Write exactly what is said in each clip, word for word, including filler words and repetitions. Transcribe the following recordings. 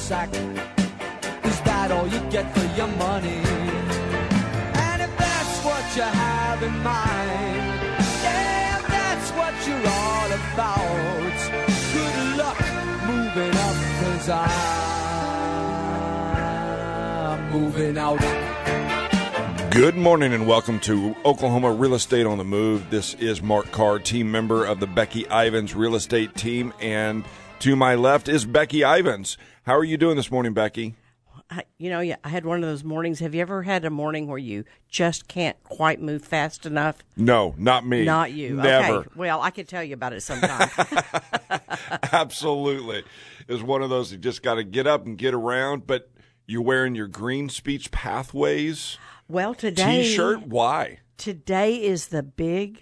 sack. Is that all you get for your money? And if that's what you have in mind, yeah, that's what you're all about. Good luck moving up, 'cause I'm moving out. Good morning and welcome to Oklahoma Real Estate on the Move. This is Mark Carr, team member of the Becky Ivins Real Estate Team, and to my left is Becky Ivins. How are you doing this morning, Becky? You know, I had one of those mornings. Have you ever had a morning where you just can't quite move fast enough? No, not me. Not you. Never. Okay. Well, I could tell you about it sometime. Absolutely. It's one of those you just got to get up and get around, but you're wearing your Green Speech Pathways well, today T-shirt. Why? Today is the big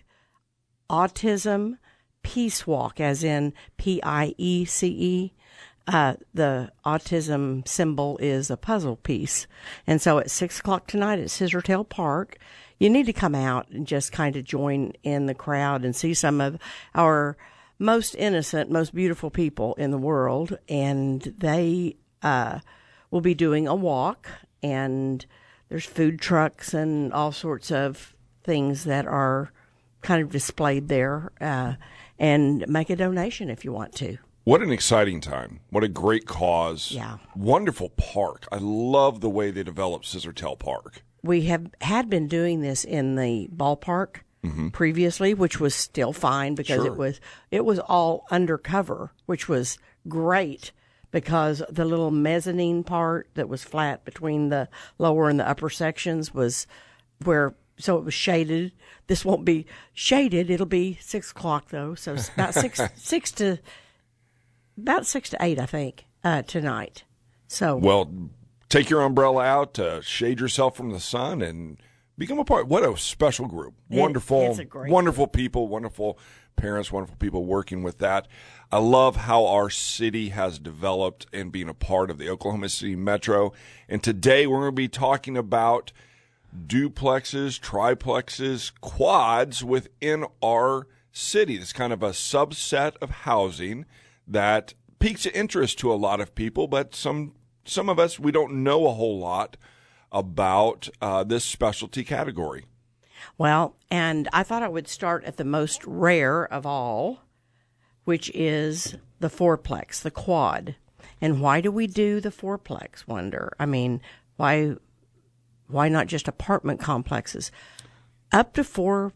Autism Peace Walk, as in P I E C E. Uh, the autism symbol is a puzzle piece. And so at six o'clock tonight at Scissortail Park, you need to come out and just kind of join in the crowd and see some of our most innocent, most beautiful people in the world. And they uh, will be doing a walk, and there's food trucks and all sorts of things that are kind of displayed there. Uh, and make a donation if you want to. What an exciting time. What a great cause. Yeah. Wonderful park. I love the way they developed Scissortail Park. We have had been doing this in the ballpark mm-hmm. previously, which was still fine because sure. it was it was all undercover, which was great because the little mezzanine part that was flat between the lower and the upper sections was where, so it was shaded. This won't be shaded. It'll be six o'clock though, so it's about six six to. About six to eight, I think, uh, tonight. So well, take your umbrella out to shade yourself from the sun and become a part. What a special group! It, wonderful, it's a great wonderful group. people, wonderful parents, wonderful people working with that. I love how our city has developed and being a part of the Oklahoma City Metro. And today we're going to be talking about duplexes, triplexes, quads within our city. It's kind of a subset of housing that piques interest to a lot of people, but some some of us, we don't know a whole lot about uh, this specialty category. Well, and I thought I would start at the most rare of all, which is the fourplex, the quad. And why do we do the fourplex, wonder? I mean, why why not just apartment complexes? Up to four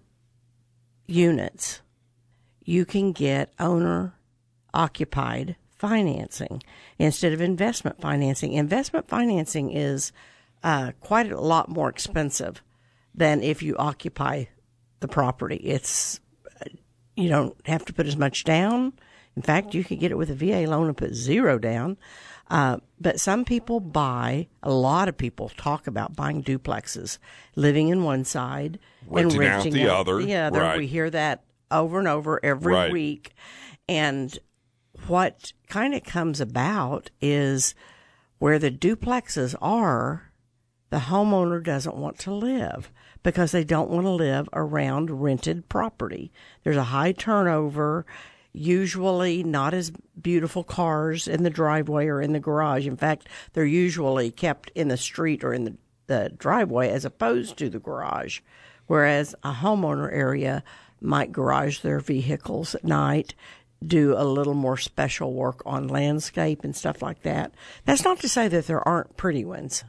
units, you can get owner occupied financing instead of investment financing. Investment financing is uh, quite a lot more expensive than if you occupy the property. It's you don't have to put as much down. In fact, you could get it with a V A loan and put zero down. Uh, but some people buy, a lot of people talk about buying duplexes, living in one side renting and renting out the out other. the other. Right. We hear that over and over every right. week. And what kind of comes about is where the duplexes are, the homeowner doesn't want to live because they don't want to live around rented property. There's a high turnover, usually not as beautiful cars in the driveway or in the garage. In fact, they're usually kept in the street or in the, the driveway as opposed to the garage, whereas a homeowner area might garage their vehicles at night, do a little more special work on landscape and stuff like that. That's not to say that there aren't pretty ones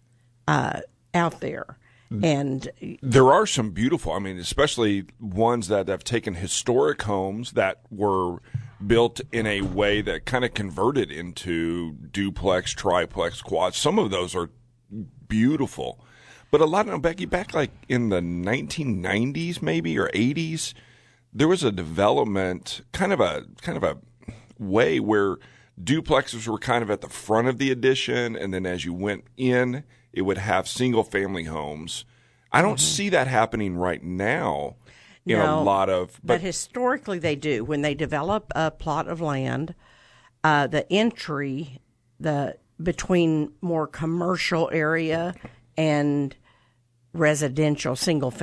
uh, out there. And there are some beautiful, I mean, especially ones that have taken historic homes that were built in a way that kind of converted into duplex, triplex, quads. Some of those are beautiful. But a lot of, Becky, back like in the nineteen nineties maybe or eighties, there was a development, kind of a kind of a way where duplexes were kind of at the front of the addition, and then as you went in, it would have single-family homes. I don't mm-hmm. see that happening right now in no, a lot of... But, but historically they do. When they develop a plot of land, uh, the entry the between more commercial area and residential,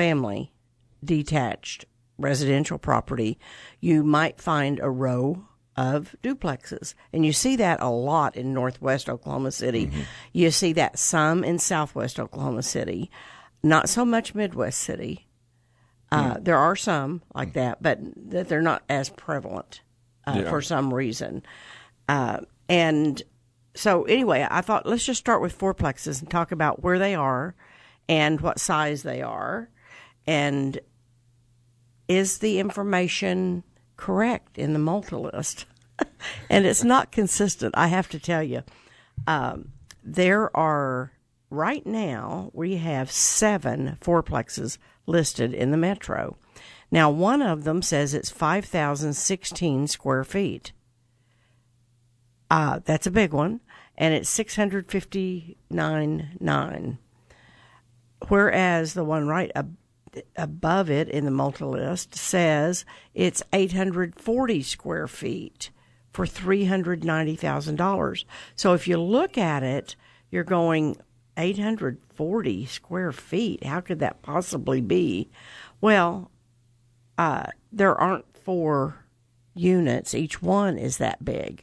single-family, detached residential property, you might find a row of duplexes. And you see that a lot in northwest Oklahoma City. Mm-hmm. You see that some in southwest Oklahoma City, not so much Midwest City. Uh, mm. There are some like that, but that they're not as prevalent uh, yeah. for some reason. Uh, and so anyway, I thought let's just start with fourplexes and talk about where they are and what size they are. And is the information correct in the multi-list? And it's not consistent, I have to tell you. Um, there are, right now, we have seven fourplexes listed in the metro. Now, one of them says it's five thousand sixteen square feet. Uh, that's a big one, and it's six hundred fifty-nine thousand nine hundred. Whereas the one right ab- above it in the multi-list says it's eight hundred forty square feet for three hundred ninety thousand dollars. So if you look at it, you're going eight hundred forty square feet. How could that possibly be? Well, uh, there aren't four units. Each one is that big.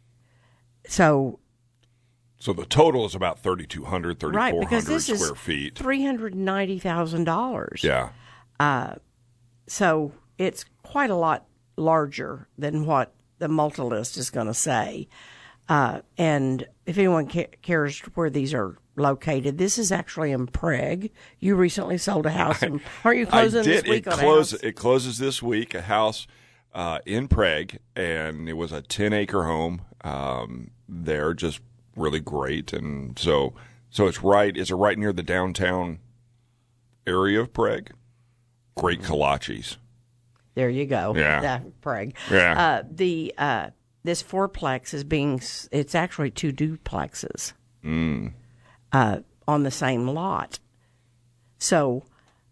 So So the total is about thirty-two hundred, thirty-four hundred right, because this square is feet. three hundred ninety thousand dollars. Yeah. Uh, so it's quite a lot larger than what the multi-list is going to say. Uh, and if anyone ca- cares where these are located, this is actually in Prague. You recently sold a house. In, aren't you closing I did. this week it on close, a house? It closes this week, a house uh, in Prague, and it was a ten-acre home um, there, just really great. And so so it's right, is it right near the downtown area of Prague? Great kolaches. There you go. Yeah. Uh, Prague. Yeah. Uh, the, uh, this fourplex is being, it's actually two duplexes mm. uh, on the same lot. So,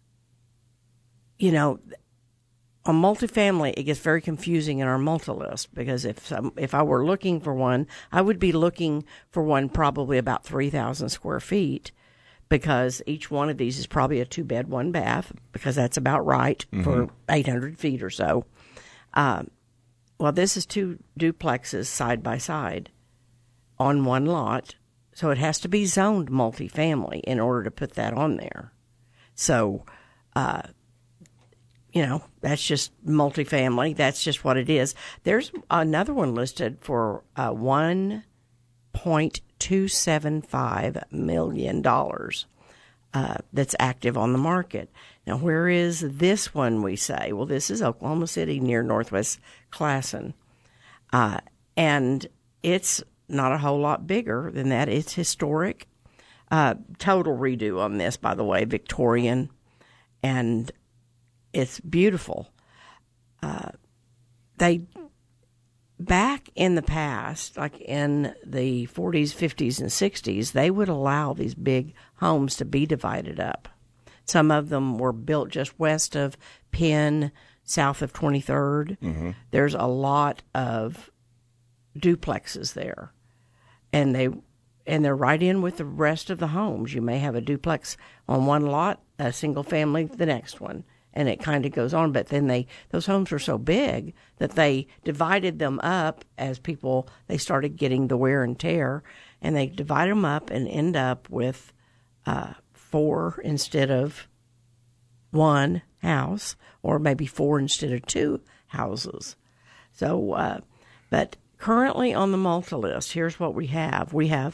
you know, on multifamily, it gets very confusing in our multi-list because if some, if I were looking for one, I would be looking for one probably about three thousand square feet because each one of these is probably a two-bed, one-bath because that's about right mm-hmm. for eight hundred feet or so. Um, well, this is two duplexes side by side on one lot, so it has to be zoned multifamily in order to put that on there. So, uh, you know, that's just multifamily. That's just what it is. There's another one listed for uh, one point two seven five million dollars uh, that's active on the market. Now, where is this one, we say? Well, this is Oklahoma City near Northwest Classen. Uh, and it's not a whole lot bigger than that. It's historic. Uh, total redo on this, by the way, Victorian. And it's beautiful. Uh, they, back in the past, like in the forties, fifties, and sixties, they would allow these big homes to be divided up. Some of them were built just west of Penn, south of twenty-third. Mm-hmm. There's a lot of duplexes there, and they and they're right in with the rest of the homes. You may have a duplex on one lot, a single family the next one, and it kind of goes on. But then they those homes were so big that they divided them up as people they started getting the wear and tear, and they divide them up and end up with uh, four instead of one house, or maybe four instead of two houses. So, uh, but currently on the multi-list, here's what we have. We have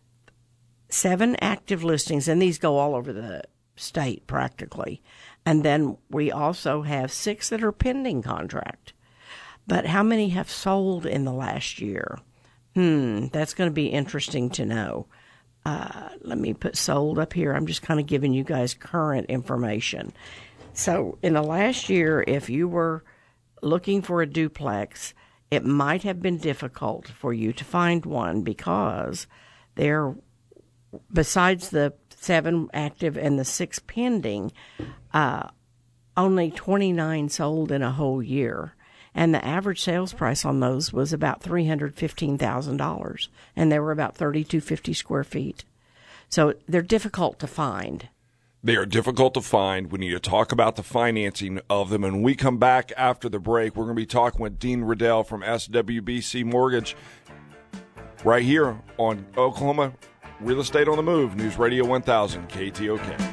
seven active listings, and these go all over the state practically. And then we also have six that are pending contract. But how many have sold in the last year? Hmm, that's going to be interesting to know. Uh, let me put sold up here. I'm just kind of giving you guys current information. So in the last year, if you were looking for a duplex, it might have been difficult for you to find one because there, besides the seven active and the six pending, uh, only twenty-nine sold in a whole year. And the average sales price on those was about three hundred fifteen thousand dollars, and they were about thirty-two fifty square feet. So they're difficult to find. They are difficult to find. We need to talk about the financing of them. And when we come back after the break, we're going to be talking with Dean Riddell from S W B C Mortgage right here on Oklahoma Real Estate on the Move, News Radio one thousand, K T O K.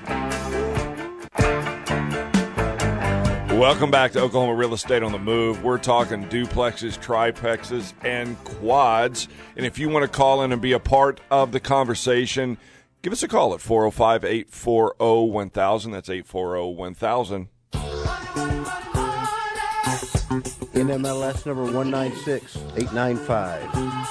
Welcome back to Oklahoma Real Estate on the Move. We're talking duplexes, triplexes, and quads. And if you want to call in and be a part of the conversation, give us a call at four oh five, eight four oh, one thousand. That's eight four oh, one thousand. N M L S number one nine six eight nine five.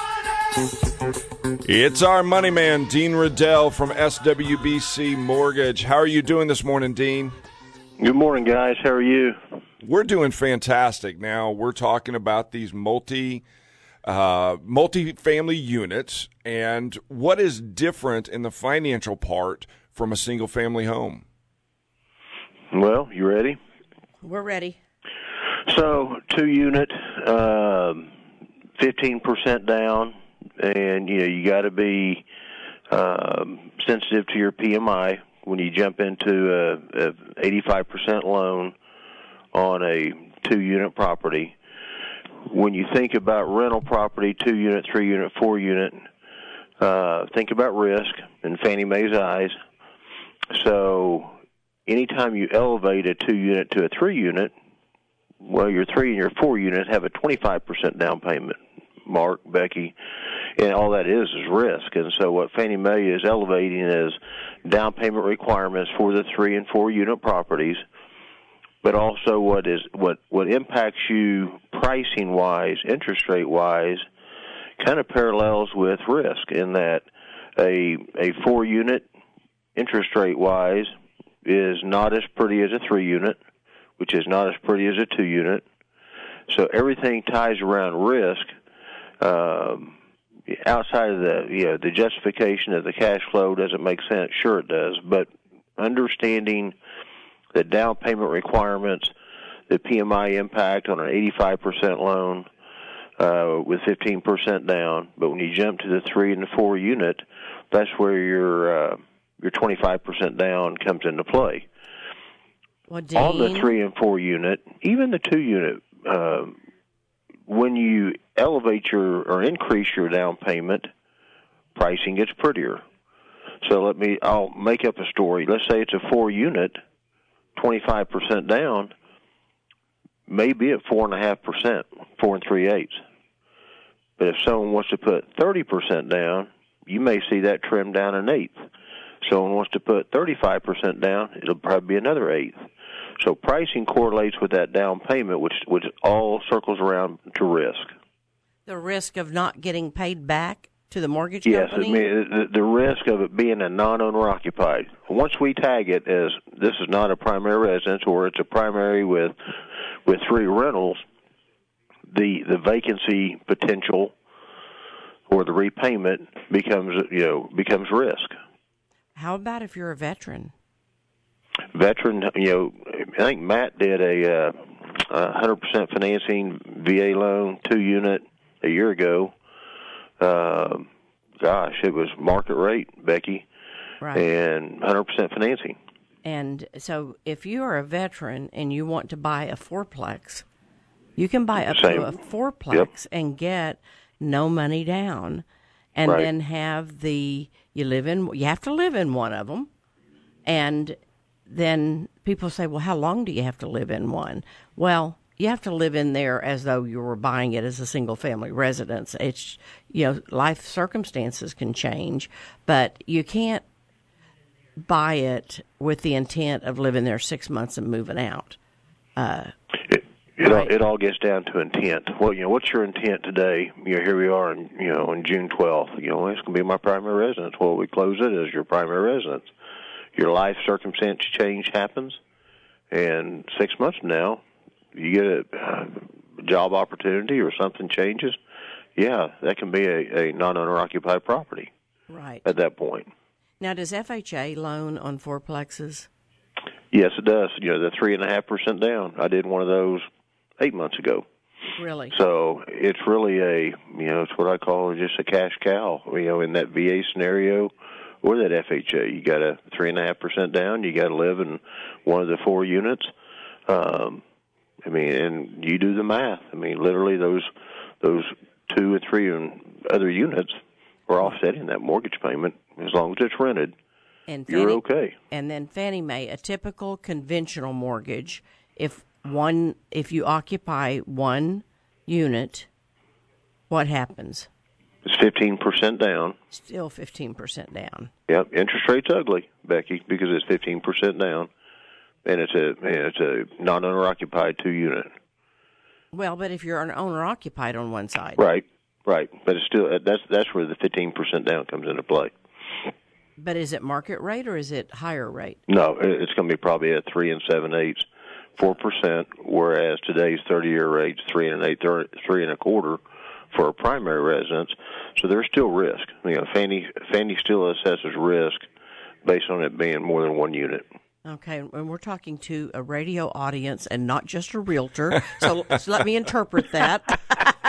It's our money man, Dean Riddell from S W B C Mortgage. How are you doing this morning, Dean? Good morning, guys. How are you? We're doing fantastic. Now, we're talking about these multi uh, multi-family units and what is different in the financial part from a single-family home. Well, you ready? We're ready. So, two-unit, um, fifteen percent down, and you know you got to be um, sensitive to your P M I when you jump into a, a eighty-five percent loan on a two-unit property. When you think about rental property, two-unit, three-unit, four-unit, uh, think about risk in Fannie Mae's eyes. So anytime you elevate a two-unit to a three-unit, well, your three and your four-unit have a twenty-five percent down payment, Mark, Becky, and all that is is risk. And so what Fannie Mae is elevating is down payment requirements for the three and four unit properties, but also what is what, what impacts you pricing wise, interest rate wise, kind of parallels with risk in that a a four unit interest rate wise is not as pretty as a three unit, which is not as pretty as a two unit. So everything ties around risk. Um, outside of the you know the justification of the cash flow, does it make sense? Sure it does. But understanding the down payment requirements, the P M I impact on an eighty-five percent loan uh, with fifteen percent down. But when you jump to the three and the four unit, that's where your uh, your twenty-five percent down comes into play. Well, Dean, on the three and four unit, even the two unit, uh, when you elevate your or increase your down payment, pricing gets prettier. So let me, I'll make up a story. Let's say it's a four unit, twenty-five percent down, maybe at four and a half percent, four and three eighths. But if someone wants to put thirty percent down, you may see that trimmed down an eighth. Someone wants to put thirty-five percent down, it'll probably be another eighth. So pricing correlates with that down payment, which which all circles around to risk. The risk of not getting paid back to the mortgage yes, company? Yes, I mean, the, the risk of it being a non-owner occupied. Once we tag it as this is not a primary residence or it's a primary with with three rentals, the the vacancy potential or the repayment becomes you know becomes risk. How about if you're a veteran? Veteran, you know, I think Matt did a uh, one hundred percent financing V A loan, two unit, a year ago. Uh, gosh, it was market rate, Becky, right. And one hundred percent financing. And so if you are a veteran and you want to buy a fourplex, you can buy up Same. to a fourplex Yep. and get no money down. And right. then have the, you live in, you have to live in one of them. And then people say, well, how long do you have to live in one? Well, you have to live in there as though you were buying it as a single-family residence. It's, you know, life circumstances can change, but you can't buy it with the intent of living there six months and moving out. Uh, it it, right. all, it all gets down to intent. Well, you know, what's your intent today? You know, here we are, in, you know, on June twelfth. You know, it's going to be my primary residence. Well, we close it as your primary residence. Your life circumstance change happens, and six months from now, you get a uh, job opportunity or something changes, yeah, that can be a, a non-owner-occupied property right. at that point. Now, does F H A loan on fourplexes? Yes, it does. You know, the three and a half percent down. I did one of those eight months ago. Really? So it's really a, you know, it's what I call just a cash cow. You know, in that V A scenario or that F H A. You got a three and a half percent down. You got to live in one of the four units. Um, I mean, and you do the math. I mean, literally those those two and three and other units are offsetting that mortgage payment as long as it's rented. And Fannie, you're okay. And then Fannie Mae, a typical conventional mortgage, if one if you occupy one unit, what happens? It's fifteen percent down. Still fifteen percent down. Yep, interest rate's ugly, Becky, because it's fifteen percent down, and it's a it's a non-owner occupied two unit. Well, but if you're an owner occupied on one side, right, right, but it's still that's that's where the fifteen percent down comes into play. But is it market rate or is it higher rate? No, it's going to be probably at three and seven eighths, four percent, whereas today's thirty-year rate's three and eight, three and a quarter for a primary residence. So there's still risk. You know, Fannie Fannie still assesses risk based on it being more than one unit. Okay, and we're talking to a radio audience and not just a realtor. So, so let me interpret that.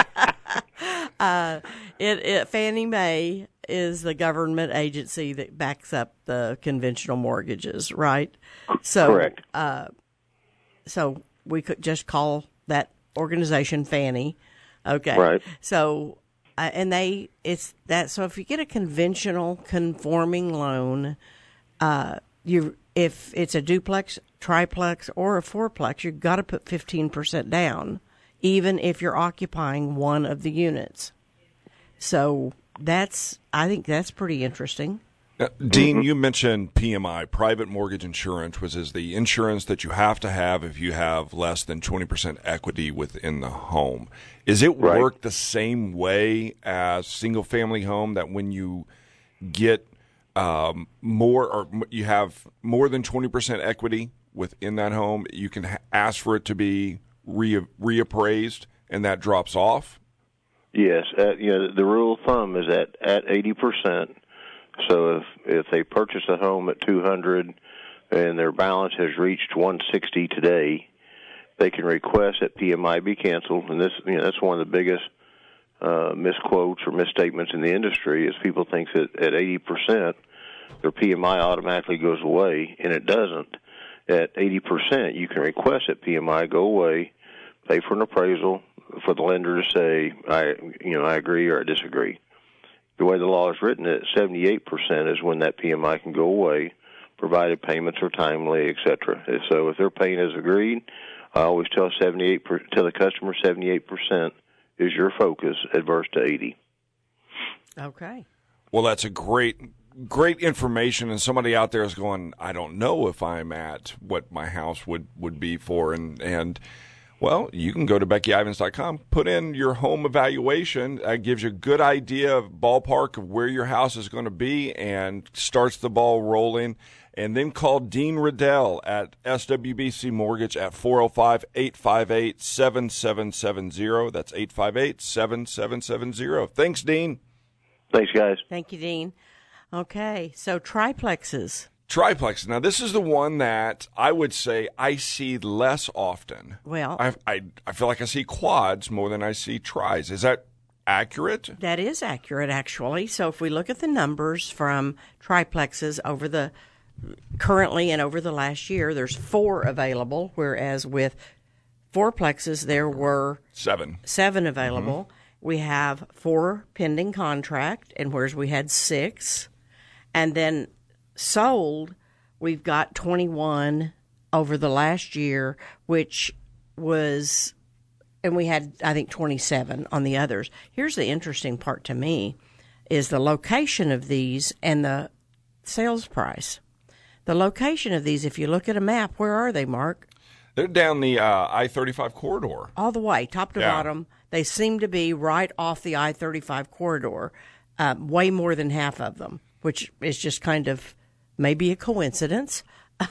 uh, it, it Fannie Mae is the government agency that backs up the conventional mortgages, right? So, correct. Uh, so we could just call that organization Fannie. Okay. Right. So, uh, and they, it's that, so if you get a conventional conforming loan, uh, you, if it's a duplex, triplex, or a fourplex, you've got to put fifteen percent down, even if you're occupying one of the units. So that's, I think that's pretty interesting. Uh, Dean, mm-hmm. you mentioned P M I, private mortgage insurance, which is the insurance that you have to have if you have less than twenty percent equity within the home. Is it right. work the same way as single-family home, that when you get um, more or you have more than twenty percent equity within that home, you can ha- ask for it to be re- reappraised, and that drops off? Yes. At, you know, the rule of thumb is at, at eighty percent. So if if they purchase a home at two hundred and their balance has reached one sixty today, they can request that P M I be canceled. And this, you know, that's one of the biggest uh, misquotes or misstatements in the industry is people think that at eighty percent their P M I automatically goes away, and it doesn't. At eighty percent, you can request that P M I go away, pay for an appraisal, for the lender to say, I, you know, I agree or I disagree. The way the law is written, at seventy-eight percent is when that P M I can go away, provided payments are timely, et cetera. So if their paying is agreed, I always tell seventy-eight per, tell the customer seventy-eight percent is your focus, adverse to eighty. Okay. Well, that's a great, great information, and somebody out there is going, I don't know if I'm at what my house would, would be for, and and. Well, you can go to Becky Ivins dot com, put in your home evaluation. That gives you a good idea of ballpark of where your house is going to be and starts the ball rolling. And then call Dean Riddell at S W B C Mortgage at four oh five, eight five eight, seven seven seven zero. That's eight five eight, seven seven seven zero. Thanks, Dean. Thanks, guys. Thank you, Dean. Okay, so triplexes. Triplex. Now, this is the one that I would say I see less often. Well, I, I, I feel like I see quads more than I see tris. Is that accurate? That is accurate, actually. So if we look at the numbers from triplexes over the currently and over the last year, there's four available, whereas with fourplexes there were seven, seven available. Mm-hmm. We have four pending contract, and whereas we had six, and then sold, we've got twenty-one over the last year, which was, and we had, I think, twenty-seven on the others. Here's the interesting part to me, is the location of these and the sales price. The location of these, if you look at a map, where are they, Mark? They're down the uh, I thirty-five corridor. All the way, top to yeah. bottom. They seem to be right off the I thirty-five corridor, uh, way more than half of them, which is just kind of maybe a coincidence,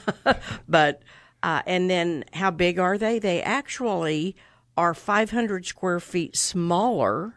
but uh, and then how big are they? They actually are five hundred square feet smaller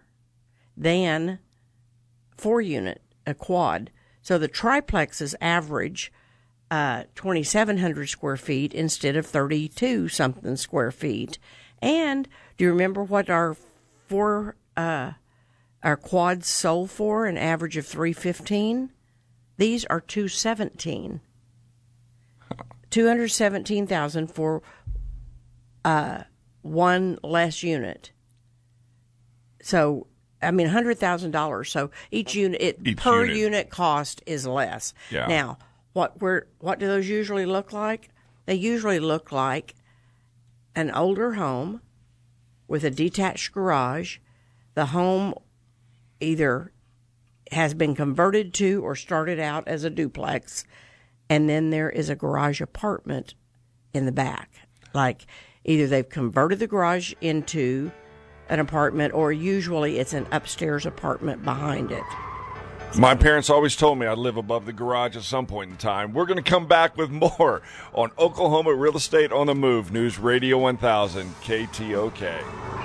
than four unit, a quad. So the triplexes average uh, twenty-seven hundred square feet instead of thirty-two something square feet. And do you remember what our four uh, our quads sold for? An average of three fifteen. These are two seventeen. two hundred seventeen thousand for uh, one less unit. So, I mean, one hundred thousand dollars. So each unit, it, each per unit. unit cost is less. Yeah. Now, what we're, what do those usually look like? They usually look like an older home with a detached garage. The home either has been converted to or started out as a duplex, and then there is a garage apartment in the back. Like either they've converted the garage into an apartment, or usually it's an upstairs apartment behind it. My parents always told me I'd live above the garage at some point in time. We're going to come back with more on Oklahoma Real Estate on the Move, News Radio one thousand, K T O K.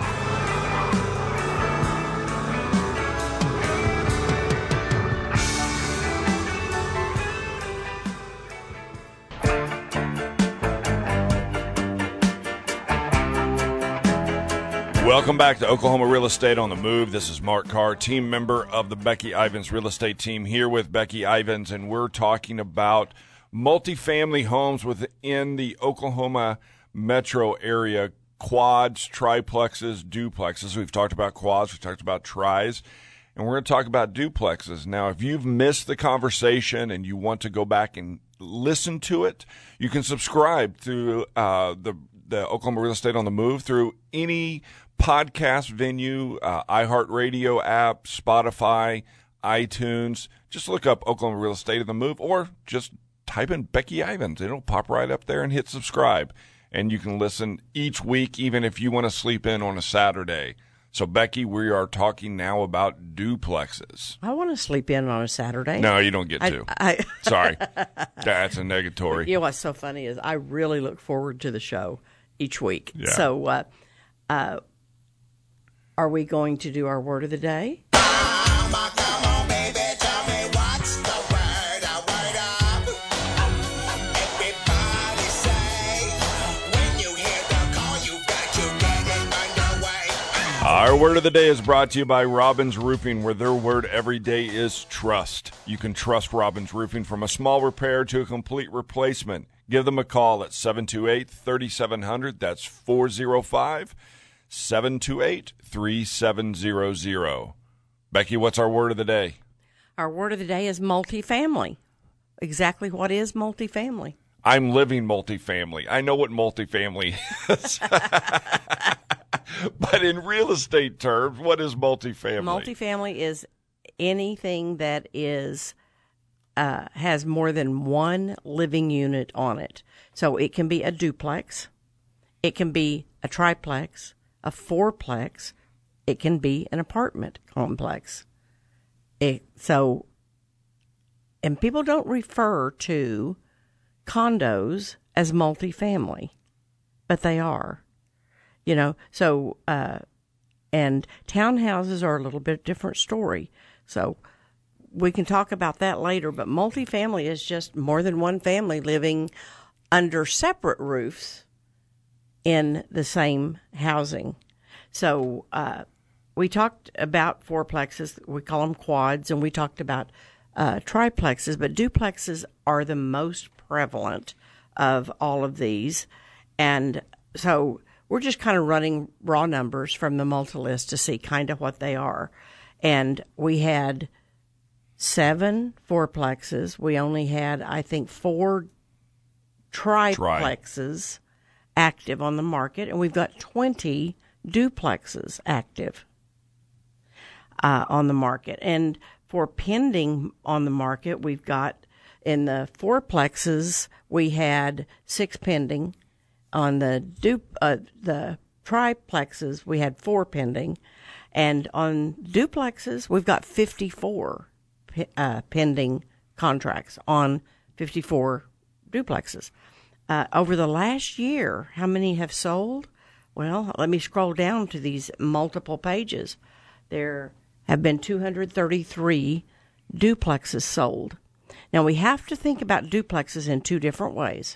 Welcome back to Oklahoma Real Estate on the Move. This is Mark Carr, team member of the Becky Ivins Real Estate Team, here with Becky Ivins, and we're talking about multifamily homes within the Oklahoma metro area, quads, triplexes, duplexes. We've talked about quads, we've talked about tris, and we're going to talk about duplexes. Now, if you've missed the conversation and you want to go back and listen to it, you can subscribe through uh, the, the Oklahoma Real Estate on the Move through any podcast venue, uh, iHeartRadio app, Spotify, iTunes. Just look up Oklahoma Real Estate on the Move, or just type in Becky Ivins. It'll pop right up there and hit subscribe. And you can listen each week, even if you want to sleep in on a Saturday. So, Becky, we are talking now about duplexes. I want to sleep in on a Saturday. No, you don't get I, to. I, Sorry. That's a negatory. You know what's so funny is I really look forward to the show each week. Yeah. So, uh, uh, are we going to do our word of the day? Our word of the day is brought to you by Robbins Roofing, where their word every day is trust. You can trust Robbins Roofing from a small repair to a complete replacement. Give them a call at seven two eight, three seven zero zero. That's four oh five, seven two eight, three seven zero zero. Becky, what's our word of the day? Our word of the day is multifamily. Exactly what is multifamily? I'm living multifamily. I know what multifamily is. But in real estate terms, what is multifamily? Multifamily is anything that is uh, has more than one living unit on it. So it can be a duplex, it can be a triplex, a fourplex, it can be an apartment complex. It, so, and people don't refer to condos as multifamily, but they are. You know, so, uh, and townhouses are a little bit different story. So we can talk about that later, but multifamily is just more than one family living under separate roofs in the same housing. So, uh, we talked about fourplexes, we call them quads, and we talked about, uh, triplexes, but duplexes are the most prevalent of all of these. And so, we're just kind of running raw numbers from the multi-list to see kind of what they are. And we had seven fourplexes. We only had, I think, four triplexes Try. active on the market. And we've got twenty duplexes active uh, on the market. And for pending on the market, we've got, in the fourplexes, we had six pending. On the du- uh, the triplexes, we had four pending, and on duplexes, we've got fifty-four p- uh, pending contracts on fifty-four duplexes. Uh, over the last year, how many have sold? Well, let me scroll down to these multiple pages. There have been two hundred thirty-three duplexes sold. Now, we have to think about duplexes in two different ways.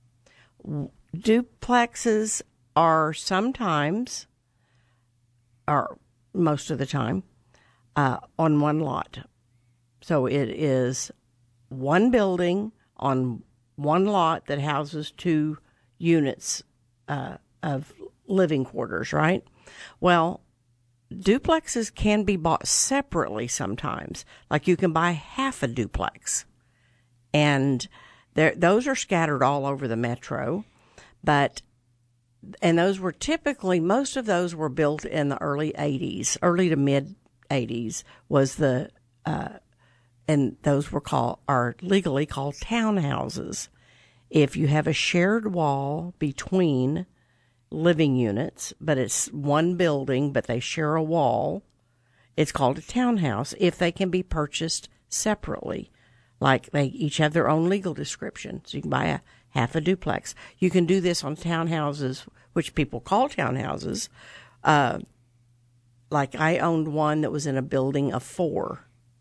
Duplexes are sometimes, or most of the time, uh, on one lot. So it is one building on one lot that houses two units uh, of living quarters, right? Well, duplexes can be bought separately sometimes. Like you can buy half a duplex. And there, those are scattered all over the metro. But, and those were typically, most of those were built in the early eighties, early to mid eighties was the, uh, and those were called, are legally called townhouses. If you have a shared wall between living units, but it's one building, but they share a wall, it's called a townhouse if they can be purchased separately. Like they each have their own legal description. So you can buy a half a duplex. You can do this on townhouses, which people call townhouses. Uh, like I owned one that was in a building of four.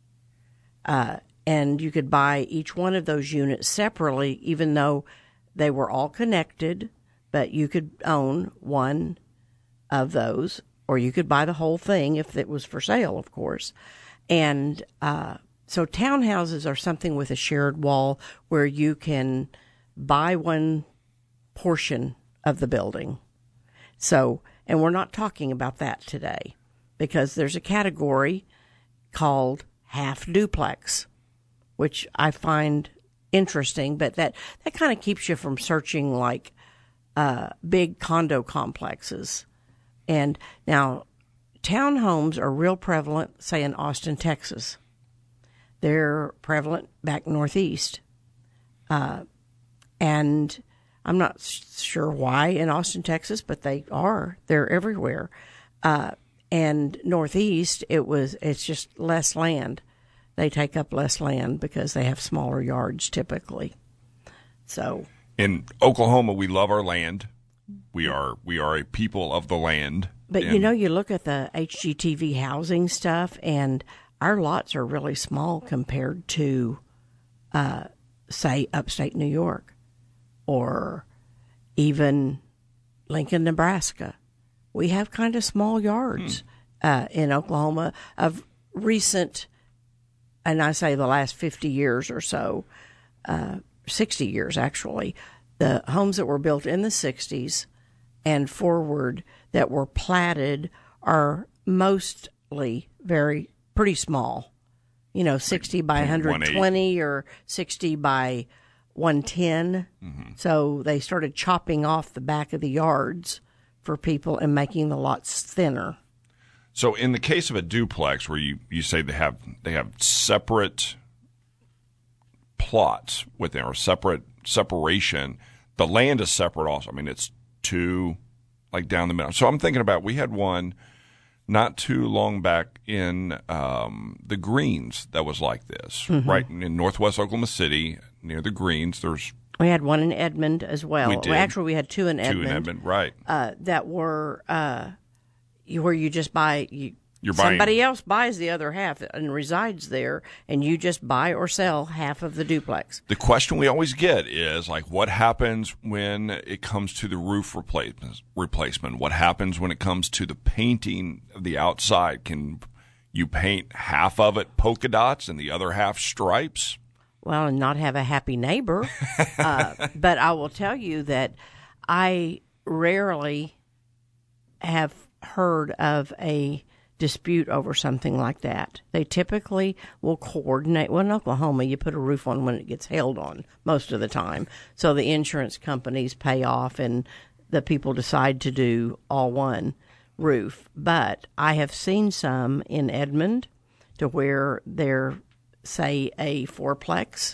Uh, and you could buy each one of those units separately, even though they were all connected. But you could own one of those, or you could buy the whole thing if it was for sale, of course. And uh, so townhouses are something with a shared wall where you can buy one portion of the building. So, and we're not talking about that today because there's a category called half duplex, which I find interesting, but that, that kind of keeps you from searching like Uh, big condo complexes. And now townhomes are real prevalent, say in Austin, Texas. They're prevalent back northeast. Uh, and I'm not sure why in Austin, Texas, but they are. They're everywhere. Uh, and northeast, it was, it's just less land. They take up less land because they have smaller yards typically. So, in Oklahoma, we love our land. We are we are a people of the land. But, and, you know, you look at the H G T V housing stuff, and our lots are really small compared to, uh, say, upstate New York or even Lincoln, Nebraska. We have kind of small yards hmm. uh, in Oklahoma of recent, and I say the last fifty years or so, uh, sixty years actually, the homes that were built in the sixties and forward that were platted are mostly very pretty small, you know, sixty by one hundred twenty or sixty by one ten. Mm-hmm. So they started chopping off the back of the yards for people and making the lots thinner. So in the case of a duplex where you, you say they have they have separate plots with their separate separation, the land is separate also. I mean, it's two, like down the middle. So I'm thinking about, we had one not too long back in um, the Greens that was like this, mm-hmm. right in, in northwest Oklahoma City near the Greens. There's we had one in Edmond as well. We did. Well, actually, we had two in Edmond. Two in Edmond, right? Uh, that were uh, where you just buy you. You're buying, somebody else buys the other half and resides there, and you just buy or sell half of the duplex. The question we always get is, like, what happens when it comes to the roof replacement? replacement? What happens when it comes to the painting of the outside? Can you paint half of it polka dots and the other half stripes? Well, and not have a happy neighbor. uh, but I will tell you that I rarely have heard of a dispute over something like that. They typically will coordinate. Well, in Oklahoma, you put a roof on when it gets hailed on most of the time. So the insurance companies pay off and the people decide to do all one roof. But I have seen some in Edmond to where they're, say, a fourplex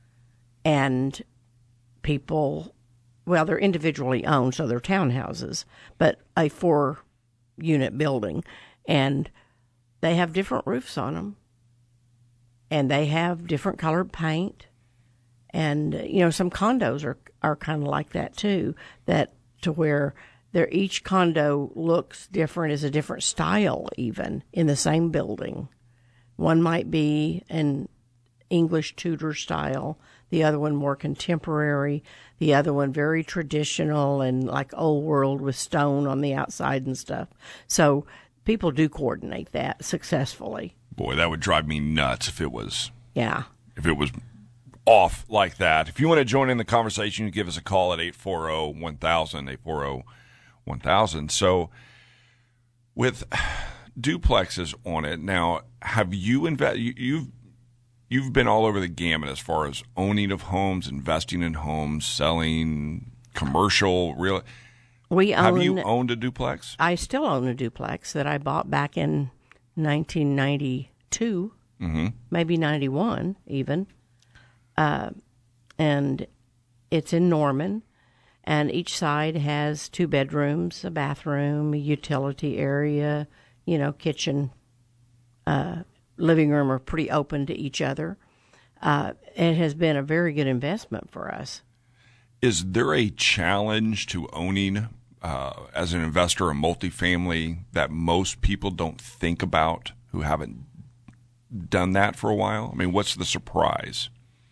and people, well, they're individually owned, so they're townhouses, but a four-unit building. And they have different roofs on them, and they have different colored paint. And, you know, some condos are, are kind of like that, too, that to where they're, each condo looks different, is a different style even in the same building. One might be an English Tudor style, the other one more contemporary, the other one very traditional and like old world with stone on the outside and stuff. So people do coordinate that successfully. Boy, that would drive me nuts if it was. Yeah. If it was off like that. If you want to join in the conversation, you give us a call at eight four zero, one thousand, eight four zero, one thousand. So with duplexes on it, now, have you invest? You, you've you've been all over the gamut as far as owning of homes, investing in homes, selling, commercial, real. We own, have you owned a duplex? I still own a duplex that I bought back in nineteen ninety-two, mm-hmm. maybe ninety-one even. Uh, and it's in Norman, and each side has two bedrooms, a bathroom, a utility area, you know, kitchen, uh, living room are pretty open to each other. Uh, it has been a very good investment for us. Is there a challenge to owning, uh, as an investor, a multifamily that most people don't think about who haven't done that for a while? I mean, what's the surprise?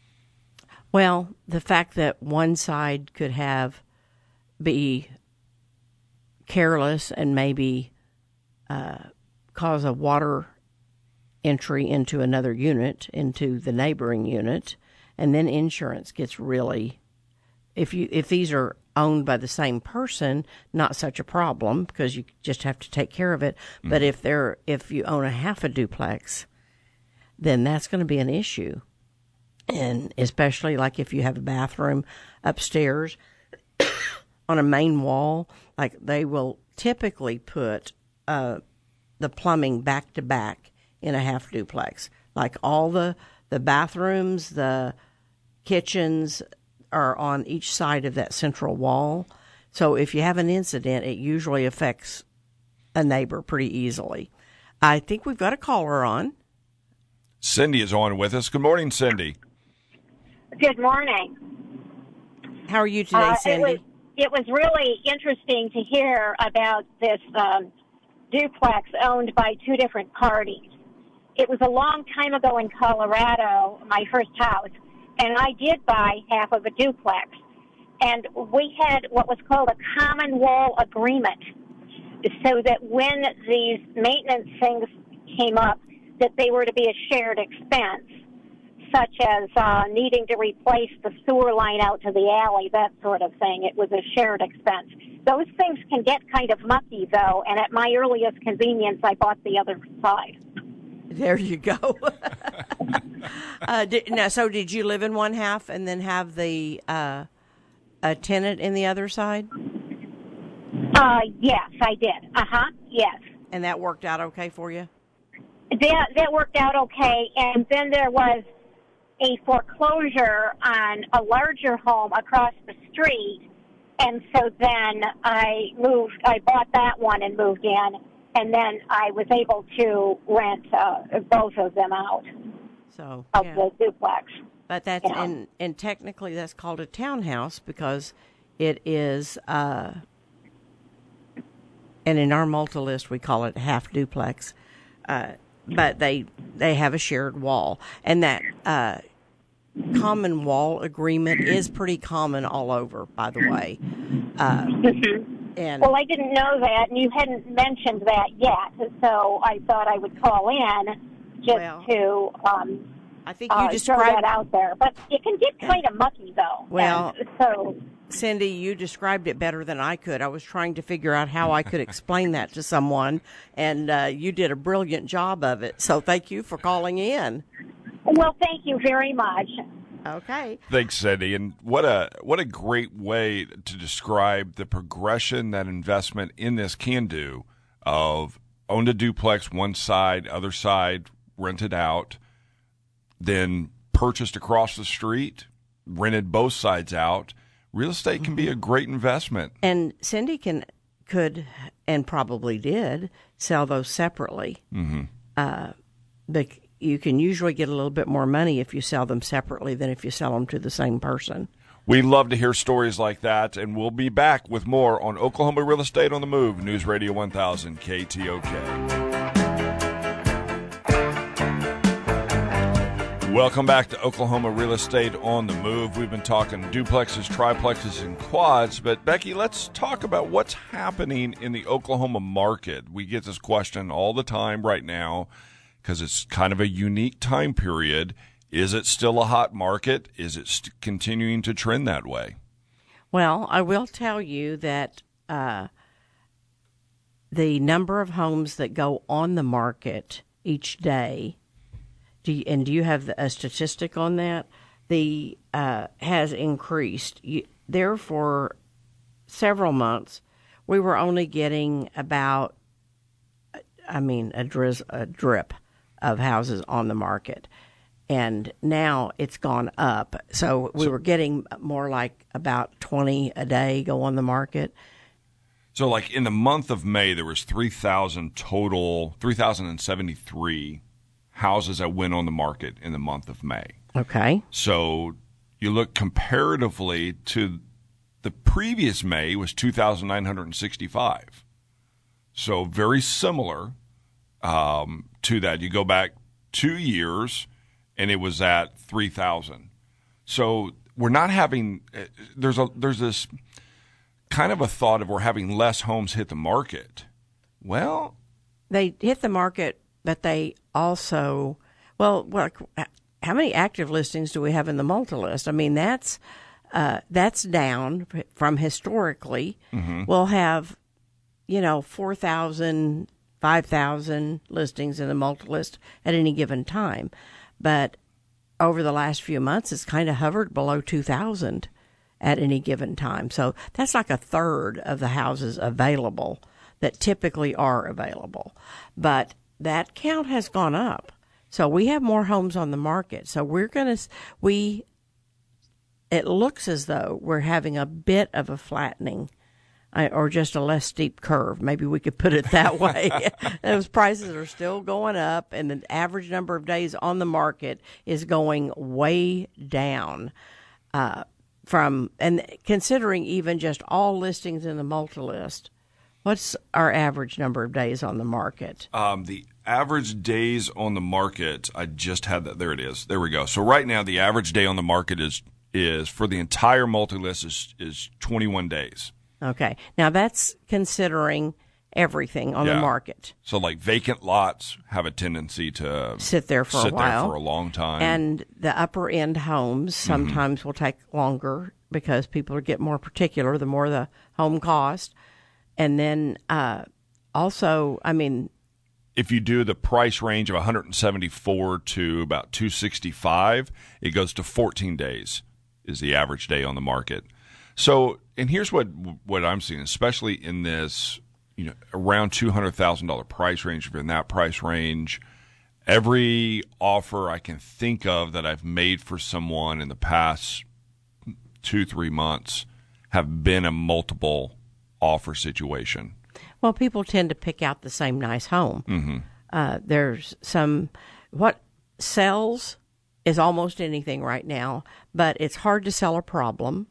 Well, the fact that one side could have be careless and maybe uh, cause a water entry into another unit, into the neighboring unit, and then insurance gets really, if you if these are owned by the same person, not such a problem because you just have to take care of it. Mm-hmm. But if they're if you own a half a duplex, then that's going to be an issue. And especially like if you have a bathroom upstairs on a main wall, like they will typically put uh, the plumbing back to back in a half duplex. Like all the, the bathrooms, the kitchens are on each side of that central wall. So if you have an incident, it usually affects a neighbor pretty easily. I think we've got a caller on. Cindy is on with us. Good morning, Cindy. Good morning. How are you today, uh, Cindy? It was, it was really interesting to hear about this um, duplex owned by two different parties. It was a long time ago in Colorado, my first house, and I did buy half of a duplex. And we had what was called a common wall agreement, so that when these maintenance things came up, that they were to be a shared expense, such as uh, needing to replace the sewer line out to the alley, that sort of thing. It was a shared expense. Those things can get kind of mucky, though, and at my earliest convenience, I bought the other side. There you go. uh, did, now, so did you live in one half and then have the uh, a tenant in the other side? Uh, yes, I did. Uh-huh, yes. And that worked out okay for you? That, that worked out okay, and then there was a foreclosure on a larger home across the street, and so then I moved, I bought that one and moved in, and then I was able to rent uh, both of them out so, of yeah. the duplex. But that's, yeah. and, and technically that's called a townhouse because it is, uh, and in our multi-list we call it half duplex, uh, but they they have a shared wall, and that uh, common wall agreement is pretty common all over, by the way. Uh, and well, I didn't know that, and you hadn't mentioned that yet, so I thought I would call in just well, to um, I think you uh, described throw that out there. But it can get kind of mucky, though. Well, and so. Cindy, you described it better than I could. I was trying to figure out how I could explain that to someone, and uh, you did a brilliant job of it. So thank you for calling in. Well, thank you very much. Okay. Thanks, Cindy. And what a what a great way to describe the progression that investment in this can do of owned a duplex, one side, other side rented out, then purchased across the street, rented both sides out. Real estate can be a great investment. And Cindy can could and probably did sell those separately. Mm-hmm. Uh, but you can usually get a little bit more money if you sell them separately than if you sell them to the same person. We love to hear stories like that, and we'll be back with more on Oklahoma Real Estate on the Move, News Radio one thousand K T O K. Welcome back to Oklahoma Real Estate on the Move. We've been talking duplexes, triplexes, and quads. But, Becky, let's talk about what's happening in the Oklahoma market. We get this question all the time right now because it's kind of a unique time period. Is it still a hot market? Is it st- continuing to trend that way? Well, I will tell you that uh, the number of homes that go on the market each day, do you, and do you have a statistic on that? The uh, has increased. You, there for several months, we were only getting about, I mean, a, drizz, a drip of houses on the market. And now it's gone up. So we were getting more like about twenty a day go on the market. So like in the month of May, there was three thousand total, three thousand seventy-three houses that went on the market in the month of May. Okay. So you look comparatively to the previous May was two thousand nine hundred sixty-five. So very similar um, to that. You go back two years, and it was at three thousand. So we're not having – there's a there's this kind of a thought of we're having less homes hit the market. Well – They hit the market, but they also – well, what, how many active listings do we have in the multi-list? I mean, that's uh, that's down from historically. Mm-hmm. We'll have, you know, four thousand, five thousand listings in the multi-list at any given time. But over the last few months, it's kind of hovered below two thousand at any given time. So that's like a third of the houses available that typically are available. But that count has gone up. So we have more homes on the market. So we're going to, we, it looks as though we're having a bit of a flattening or just a less steep curve. Maybe we could put it that way. Those prices are still going up, and the average number of days on the market is going way down uh, from, and considering even just all listings in the multi-list, what's our average number of days on the market? Um, the average days on the market, I just had that. There it is. There we go. So right now, the average day on the market is is for the entire multi-list is, is twenty-one days. Okay. Now, that's considering everything on yeah. the market. So, like, vacant lots have a tendency to sit there for sit a while. there for a long time. And the upper-end homes sometimes mm-hmm. will take longer because people get more particular the more the home costs. And then uh, also, I mean... If you do the price range of one seventy-four to about two sixty-five, it goes to fourteen days is the average day on the market. So, and here's what what I'm seeing, especially in this, you know, around two hundred thousand dollars price range, if you're in that price range, every offer I can think of that I've made for someone in the past two, three months have been a multiple offer situation. Well, people tend to pick out the same nice home. Mm-hmm. Uh, there's some, what sells is almost anything right now, but it's hard to sell a problem.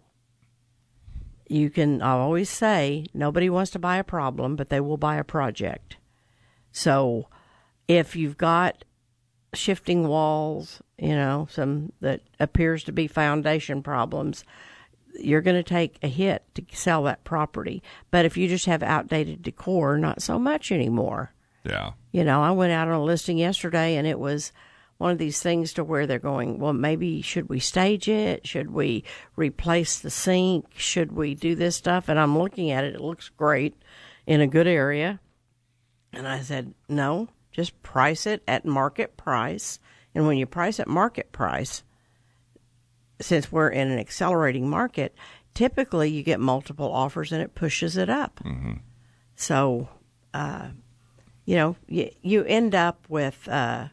You can, I always say, nobody wants to buy a problem, but they will buy a project. So if you've got shifting walls, you know, some that appears to be foundation problems, you're going to take a hit to sell that property. But if you just have outdated decor, not so much anymore. Yeah. You know, I went out on a listing yesterday, and it was one of these things to where they're going, well, maybe should we stage it? Should we replace the sink? Should we do this stuff? And I'm looking at it. It looks great in a good area. And I said, no, just price it at market price. And when you price at market price, since we're in an accelerating market, typically you get multiple offers and it pushes it up. Mm-hmm. So, uh, you know, you, you end up with uh,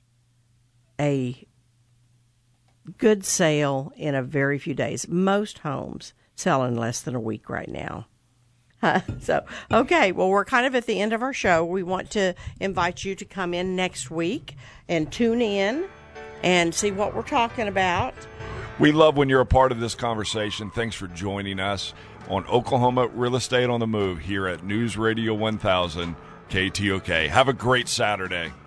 a good sale in a very few days. Most homes sell in less than a week right now. Uh, so, okay, well, we're kind of at the end of our show. We want to invite you to come in next week and tune in and see what we're talking about. We love when you're a part of this conversation. Thanks for joining us on Oklahoma Real Estate on the Move here at News Radio one thousand K T O K. Have a great Saturday.